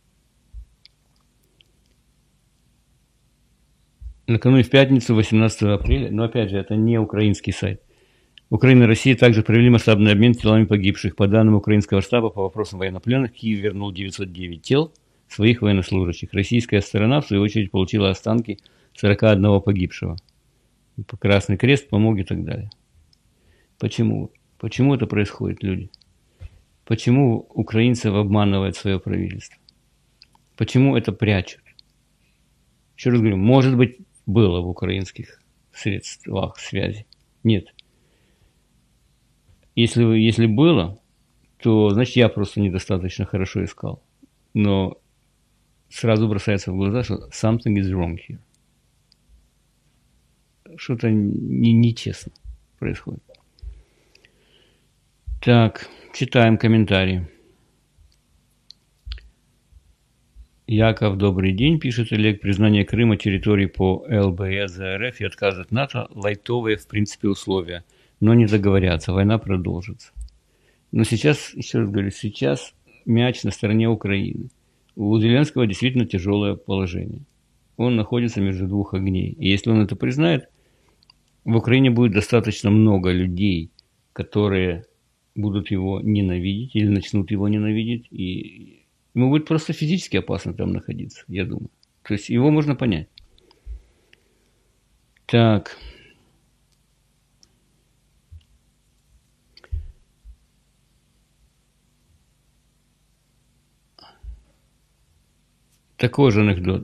Накануне в пятницу, 18 апреля, но опять же, это не украинский сайт, Украина и Россия также провели масштабный обмен телами погибших. По данным украинского штаба по вопросам военнопленных, Киев вернул 909 тел своих военнослужащих. Российская сторона, в свою очередь, получила останки 41 погибшего. Красный Крест помог и так далее. Почему? Почему это происходит, люди? Почему украинцев обманывает свое правительство? Почему это прячут? Еще раз говорю, может быть, было в украинских средствах связи. Нет. Если было, то, значит, я просто недостаточно хорошо искал. Но сразу бросается в глаза, что something is wrong here. Что-то нечестно происходит. Так, читаем комментарии. Яков, добрый день, пишет Олег. Признание Крыма территорией по ЛБС за РФ и отказ от НАТО – лайтовые, в принципе, условия. Но не договорятся, война продолжится. Но сейчас, еще раз говорю, сейчас мяч на стороне Украины. У Зеленского действительно тяжелое положение. Он находится между двух огней. И если он это признает, в Украине будет достаточно много людей, которые будут его ненавидеть или начнут его ненавидеть. И ему будет просто физически опасно там находиться, я думаю. То есть его можно понять. Так. Такий же анекдот.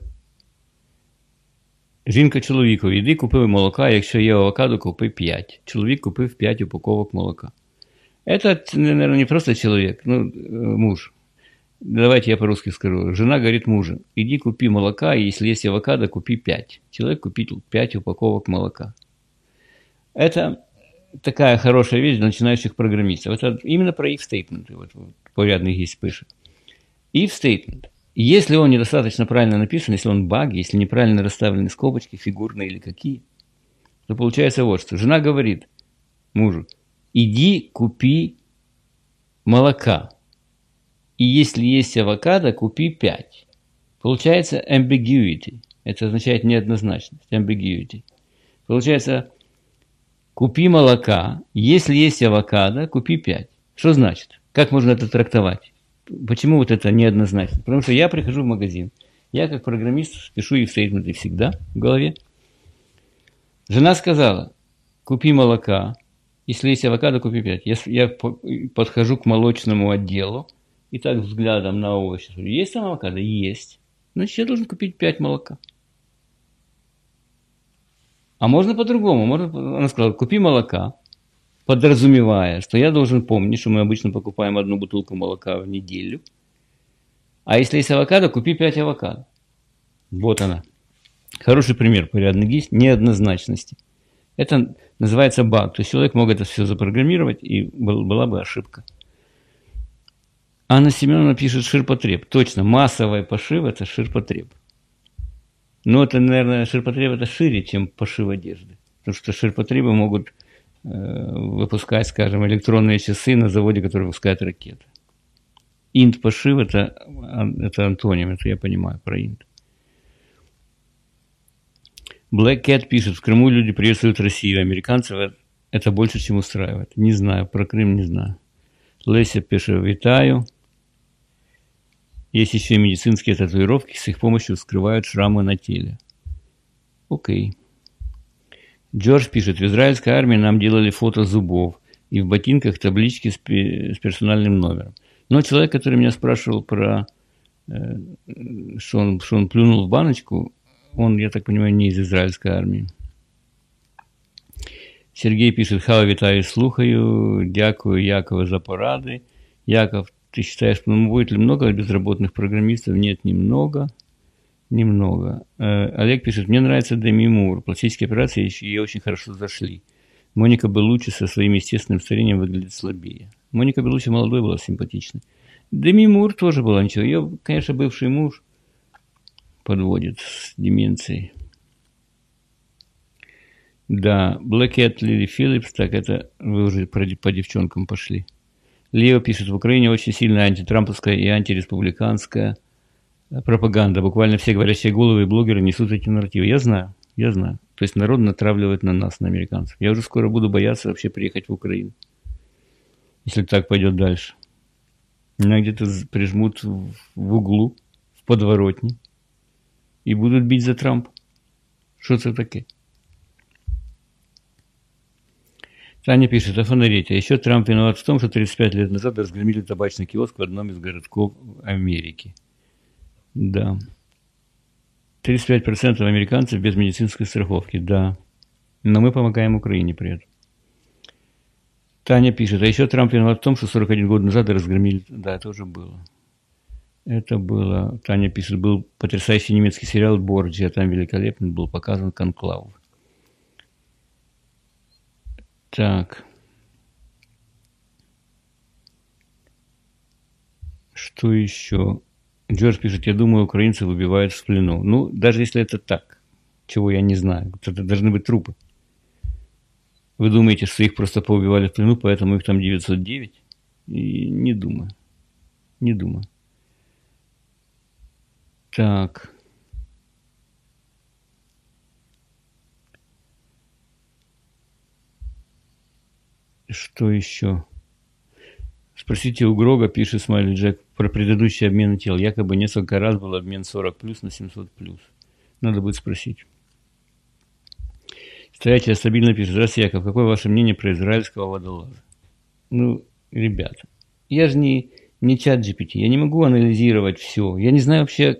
Жінка чоловікові, іди купи молока, якщо є авокадо, купи 5. Чоловік купив 5 упаковок молока. Это, наверное, не просто человек, муж. Давайте я по-русски скажу. Жена говорит мужу, иди купи молока, и если есть авокадо, купи 5. Человек купил 5 упаковок молока. Это такая хорошая вещь для начинающих программистов. Это именно про if statement. Вот порядный гисть пишет. If statement. Если он недостаточно правильно написан, если он баг, если неправильно расставлены скобочки, фигурные или какие, то получается вот что. Жена говорит мужу, иди купи молока. И если есть авокадо, купи 5. Получается ambiguity. Это означает неоднозначность. Ambiguity. Получается, купи молока. Если есть авокадо, купи 5. Что значит? Как можно это трактовать? Почему вот это неоднозначно? Потому что я прихожу в магазин. Я как программист пишу if statement всегда в голове. Жена сказала, купи молока. Если есть авокадо, купи 5. Я подхожу к молочному отделу и так взглядом на овощи. Есть там авокадо? Есть. Значит, я должен купить 5 молока. А можно по-другому. Она сказала, купи молока, подразумевая, что я должен помнить, что мы обычно покупаем 1 бутылку молока в неделю. А если есть авокадо, купи 5 авокадо. Вот она. Хороший пример, порядный гисть, неоднозначности. Это называется баг. То есть человек мог это все запрограммировать, и была бы ошибка. Анна Семеновна пишет ширпотреб. Точно, массовый пошив – это ширпотреб. Но это, наверное, ширпотреб – это шире, чем пошив одежды. Потому что ширпотребы могут выпускать, скажем, электронные часы на заводе, который выпускает ракеты. Инт-пошив – это антоним, это я понимаю про инт. Black Cat пишет, в Крыму люди приветствуют Россию, американцев это больше, чем устраивает. Не знаю, про Крым не знаю. Леся пишет, витаю. Есть еще и медицинские татуировки, с их помощью скрывают шрамы на теле. Окей. Джордж пишет, в израильской армии нам делали фото зубов и в ботинках таблички с персональным номером. Но человек, который меня спрашивал про, что он плюнул в баночку, он, я так понимаю, не из израильской армии. Сергей пишет, хава, вітаю, слухаю, дякую, Якову, за порады. Яков, ты считаешь, будет ли много безработных программистов? Нет, немного. Немного. Олег пишет, мне нравится Деми Мур. Пластические операции ей очень хорошо зашли. Моника Беллуччи со своим естественным старением выглядит слабее. Моника Беллуччи молодой была, симпатичной. Деми Мур тоже была ничего. Ее, конечно, бывший муж подводит с деменцией. Да, Black Cat Лили Филлипс, так это вы уже по девчонкам пошли. Лео пишет, в Украине очень сильная антитрамповская и антиреспубликанская пропаганда. Буквально все говорящие головы и блогеры несут эти нарративы. Я знаю. То есть народ натравливает на нас, на американцев. Я уже скоро буду бояться вообще приехать в Украину, если так пойдет дальше. Меня где-то прижмут в углу, в подворотне и будут бить за Трампа. Что это такое? Таня пишет, офонарите. А еще Трамп виноват в том, что 35 лет назад разгромили табачный киоск в одном из городков Америки. Да. 35% американцев без медицинской страховки, да. Но мы помогаем Украине при этом. Таня пишет, а еще Трамп виноват в том, что 41 год назад разгромили... Да, это уже было. Это было... Таня пишет, был потрясающий немецкий сериал «Борджиа», там великолепно был показан конклав. Так. Что еще? Джордж пишет, я думаю, украинцев убивают в плену. Ну, даже если это так, чего я не знаю, это должны быть трупы. Вы думаете, что их просто поубивали в плену, поэтому их там 909? И не думаю. Не думаю. Так. Что еще? Спросите у Грога, пишет Смайли Джек, про предыдущий обмен тел. Якобы несколько раз был обмен 40 плюс на 700 плюс. Надо будет спросить. Стоячая стабильно пишет. Здравствуйте, Яков. Какое ваше мнение про израильского водолаза? Ну, ребята, я же не чат GPT. Я не могу анализировать все. Я не знаю вообще,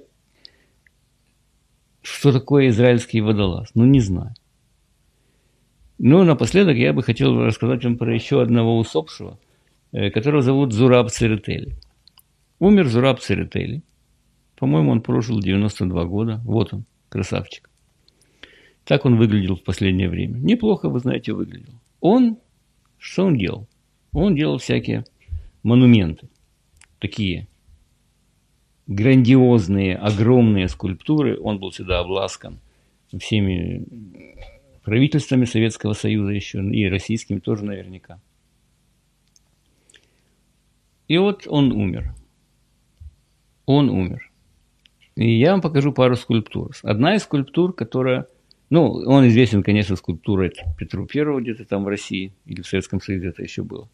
что такое израильский водолаз. Ну, не знаю. Ну, напоследок я бы хотел рассказать вам про еще одного усопшего, которого зовут Зураб Церетели. Умер Зураб Церетели. По-моему, он прожил 92 года. Вот он, красавчик. Так он выглядел в последнее время. Неплохо, вы знаете, выглядел. Что он делал? Он делал всякие монументы. Такие грандиозные, огромные скульптуры. Он был всегда обласкан всеми правительствами Советского Союза еще, и российскими тоже наверняка. И вот он умер. И я вам покажу пару скульптур. Одна из скульптур, которая... Ну, он известен, конечно, скульптурой Петру Первого где-то там в России, или в Советском Союзе это еще было.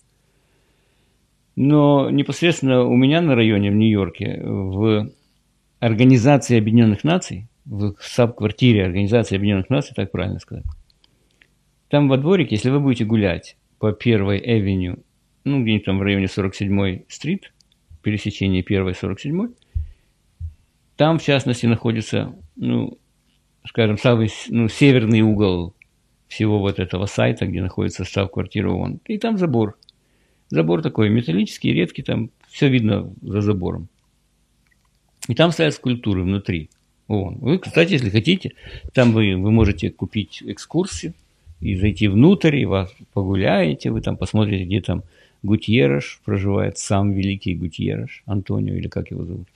Но непосредственно у меня на районе в Нью-Йорке в Организации Объединенных Наций, в штаб-квартире Организации Объединенных Наций, так правильно сказать, там во дворике, если вы будете гулять по Первой Авеню, ну, где-нибудь там в районе 47-й стрит, пересечение 1-й 47-й, там, в частности, находится, ну, скажем, самый северный угол всего вот этого сайта, где находится штаб-квартира ООН. И там забор. Забор такой металлический, редкий, там все видно за забором. И там стоят скульптуры внутри ООН. Вы, кстати, если хотите, там вы можете купить экскурсию и зайти внутрь, и вас погуляете, вы там посмотрите, где там Гутьерреш проживает, сам великий Гутьерреш, Антонио, или как его зовут.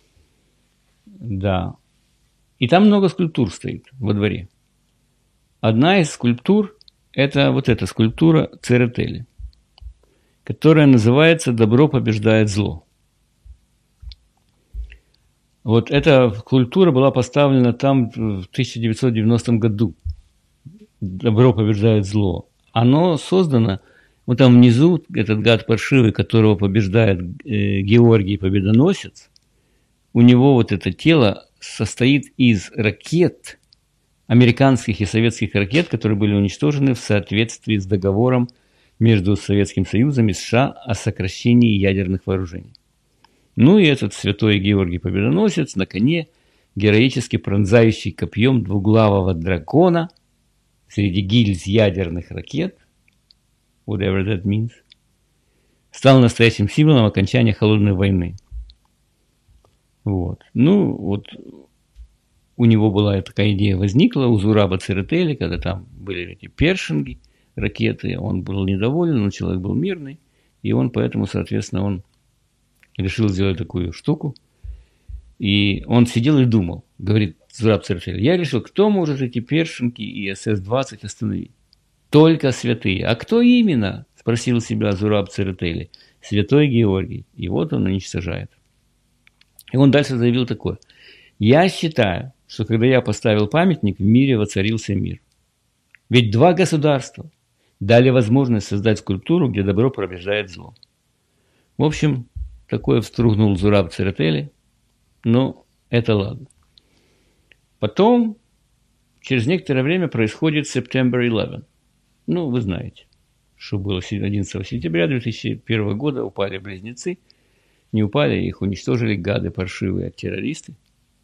Да. И там много скульптур стоит во дворе. Одна из скульптур – это вот эта скульптура Церетели, которая называется «Добро побеждает зло». Вот эта скульптура была поставлена там в 1990 году. «Добро побеждает зло». Оно создано, вот там внизу этот гад паршивый, которого побеждает Георгий Победоносец, у него вот это тело состоит из ракет, американских и советских ракет, которые были уничтожены в соответствии с договором между Советским Союзом и США о сокращении ядерных вооружений. Ну и этот святой Георгий Победоносец на коне, героически пронзающий копьем двуглавого дракона среди гильз ядерных ракет, whatever that means, стал настоящим символом окончания холодной войны. Вот. Ну, вот у него была такая идея, возникла у Зураба Церетели, когда там были эти першинги, ракеты, он был недоволен, но человек был мирный, и он поэтому, соответственно, он решил сделать такую штуку. И он сидел и думал, говорит Зураб Церетели, я решил, кто может эти першинги и СС-20 остановить? Только святые. А кто именно? Спросил себя Зураб Церетели. Святой Георгий. И вот он уничтожает. И он дальше заявил такое. Я считаю, что когда я поставил памятник, в мире воцарился мир. Ведь два государства дали возможность создать скульптуру, где добро побеждает зло. В общем, такое встругнул Зураб Церетели. Но это ладно. Потом, через некоторое время, происходит September 11. Ну, вы знаете, что было 11 сентября 2001 года. Упали близнецы. Не упали, их уничтожили гады паршивые, террористы.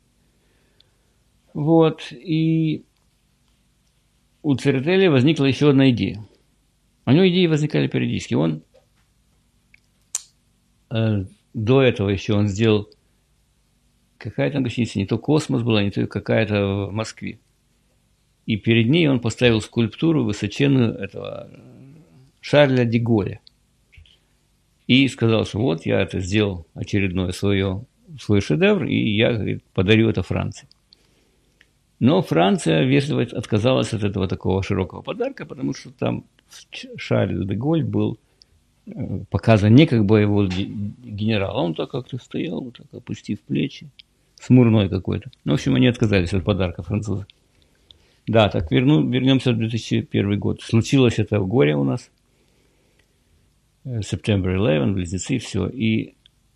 Вот. И у Церетели возникла еще одна идея. У него идеи возникали периодически. Он до этого еще он сделал какая там гостиница, не то «Космос» была, не то какая-то в Москве. И перед ней он поставил скульптуру высоченную этого Шарля де Голля. И сказал, что вот я это сделал очередной свой шедевр, и я, говорит, подарю это Франции. Но Франция вежливо отказалась от этого такого широкого подарка, потому что там Шарль де Голль был показан не как боевой генерал, а он так как-то стоял, вот так опустив плечи, смурной какой-то. Ну, в общем, они отказались от подарка француза. Да, так вернемся в 2001 год. Случилось это горе у нас. September 11, близнецы, все. И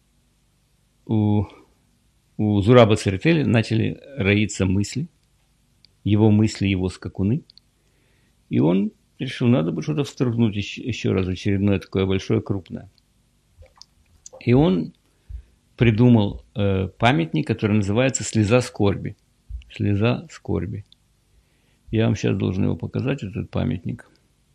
у Зураба Церетели начали роиться мысли, его скакуны. И он решил, надо бы что-то встряхнуть еще раз, очередное такое большое, крупное. И он придумал памятник, который называется «Слеза скорби». «Слеза скорби». Я вам сейчас должен его показать, этот памятник.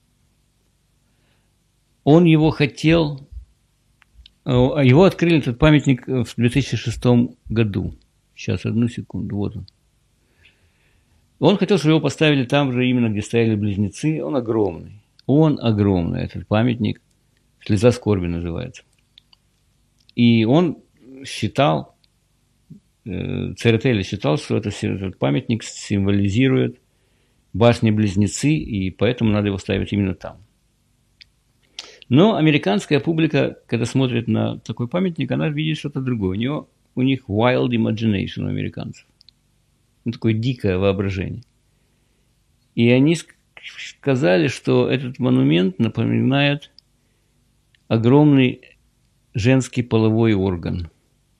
Он его хотел... Его открыли, этот памятник, в 2006 году. Сейчас, одну секунду, вот он. Он хотел, чтобы его поставили там же, именно где стояли близнецы. Он огромный. Он огромный, этот памятник. «Слеза скорби» называется. И он считал, Церетели считал, что этот памятник символизирует башни-близнецы, и поэтому надо его ставить именно там. Но американская публика, когда смотрит на такой памятник, она видит что-то другое. У них wild imagination у американцев. Такое дикое воображение. И они сказали, что этот монумент напоминает огромный женский половой орган.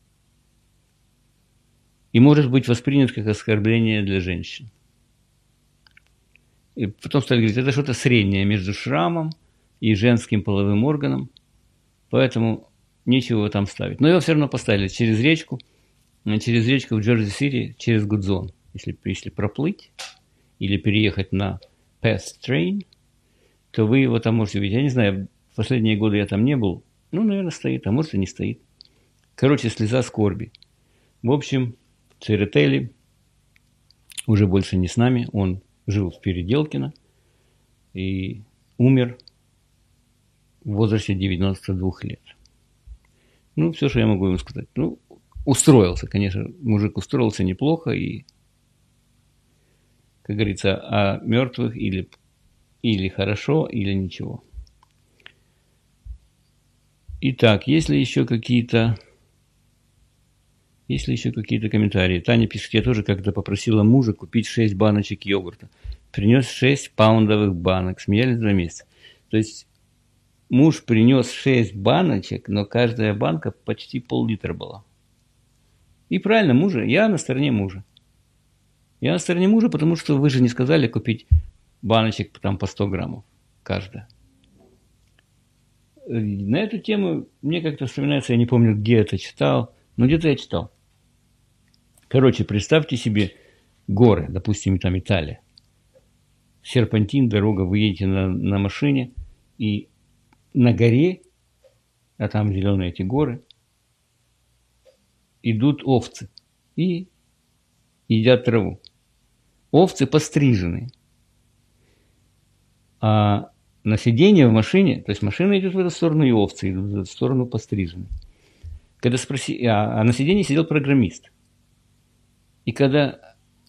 И может быть воспринят как оскорбление для женщин. И потом стали говорить, это что-то среднее между шрамом и женским половым органом, поэтому нечего там ставить. Но его все равно поставили через речку в Джерси-Сити, через Гудзон. Если проплыть или переехать на Fast Train, то вы его там можете увидеть. Я не знаю, в последние годы я там не был. Ну, наверное, стоит, а может и не стоит. Короче, «Слеза скорби». В общем, Церетели уже больше не с нами. Он жил в Переделкино и умер в возрасте 92 лет. Ну, все, что я могу ему сказать. Ну, устроился, конечно. Мужик устроился неплохо. И, как говорится, о мертвых или хорошо, или ничего. Итак, есть ли еще какие-то комментарии? Таня пишет, я тоже как-то попросила мужа купить 6 баночек йогурта. Принес 6 паундовых банок. Смеялись 2 месяца. То есть муж принес 6 баночек, но каждая банка почти пол-литра была. И правильно, я на стороне мужа. Я на стороне мужа, потому что вы же не сказали купить баночек там по 100 граммов каждая. На эту тему мне как-то вспоминается, я не помню, где это читал, но где-то я читал. Короче, представьте себе горы, допустим, там Италия. Серпантин, дорога, вы едете на машине, и на горе, а там зеленые эти горы, идут овцы. И едят траву. Овцы пострижены. А на сиденье в машине, то есть машина идет в эту сторону, и овцы идут в эту сторону пострижены. А на сиденье сидел программист. И когда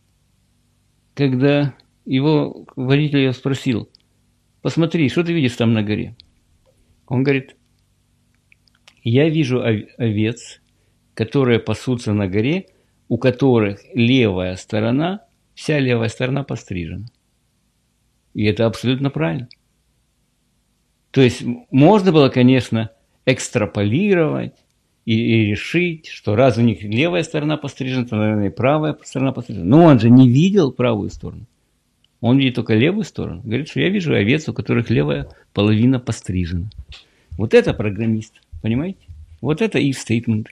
его водитель я спросил: посмотри, что ты видишь там на горе? Он говорит: я вижу овец, которые пасутся на горе, у которых левая сторона, вся левая сторона пострижена. И это абсолютно правильно. То есть можно было, конечно, экстраполировать и решить, что раз у них левая сторона пострижена, то, наверное, и правая сторона пострижена. Но он же не видел правую сторону. Он видит только левую сторону. Говорит, что я вижу овец, у которых левая половина пострижена. Вот это программист, понимаете? Вот это if statement.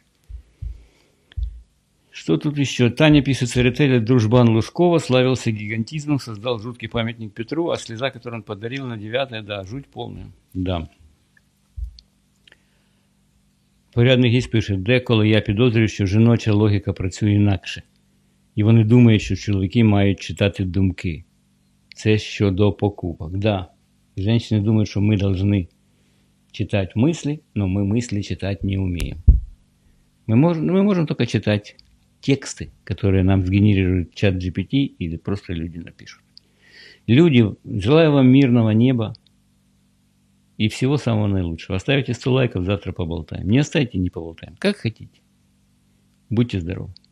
Что тут еще? Таня пишет: Церетели дружбан Лужкова славился гигантизмом, создал жуткий памятник Петру, а слеза, которую он подарил на 9-е, да, жуть полная. Да. Порядний гість пише: деколи я підозрюю, що жіноча логіка працює інакше. І вони думають, що чоловіки мають читати думки. Це щодо покупок. Да. Женщины думают, что мы должны читать мысли, но мы мысли читать не умеем. Мы можем только читать тексты, которые нам сгенерирует чат GPT или просто люди напишут. Люди, желаю вам мирного неба и всего самого наилучшего. Оставите 100 лайков, завтра поболтаем. Не оставьте, не поболтаем. Как хотите. Будьте здоровы.